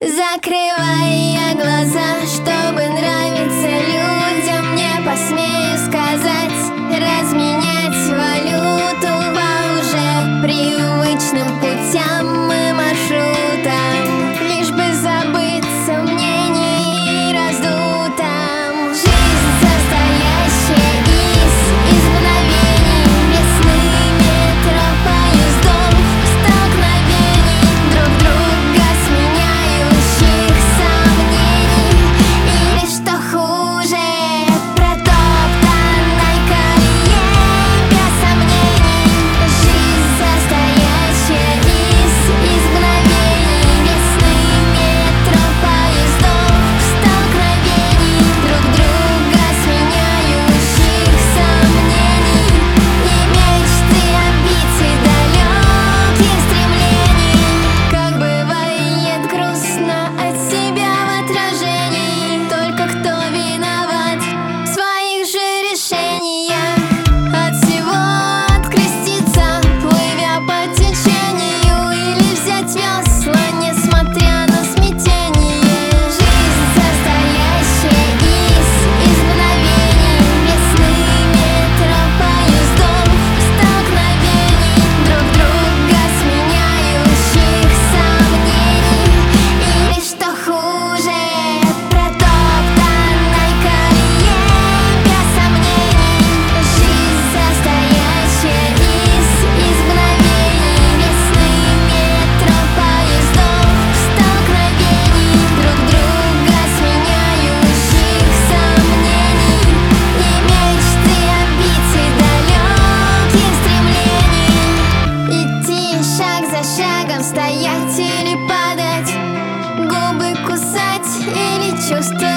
Закрывая глаза, чтобы нравиться людям, не посмею сказать, разменять валюту по уже привычным путям и маршрутам, лишь бы забыться в мнении и раздутом. Жизнь, состоящая из мгновений, весны, метро, поездов, столкновений друг друга сменяющих сомнений. Или что хуже, протоптанной колее без сомнений. Жизнь, состоящая из мгновений, весны, метро, поездов, столкновений друг друга сменяющих сомнений. И мечты, амбиций, далеких стремлений. Как бывает грустно от себя в отражении, только кто виноват в своих же решениях. От всего откреститься, плывя по течению, или взять весла, несмотря на смятение. Жизнь, состоящая из мгновений, весны, метро, поездов, столкновений друг друга сменяющих сомнений. Или что хуже, протоптанной колее без сомнений. Жизнь, состоящая из мгновений, весны, метро, поездов, столкновений друг друга сменяющих сомнений. И мечты, амбиций, далеких стремлений. Идти шаг за шагом, стоять или падать, губы кусать или чувствовать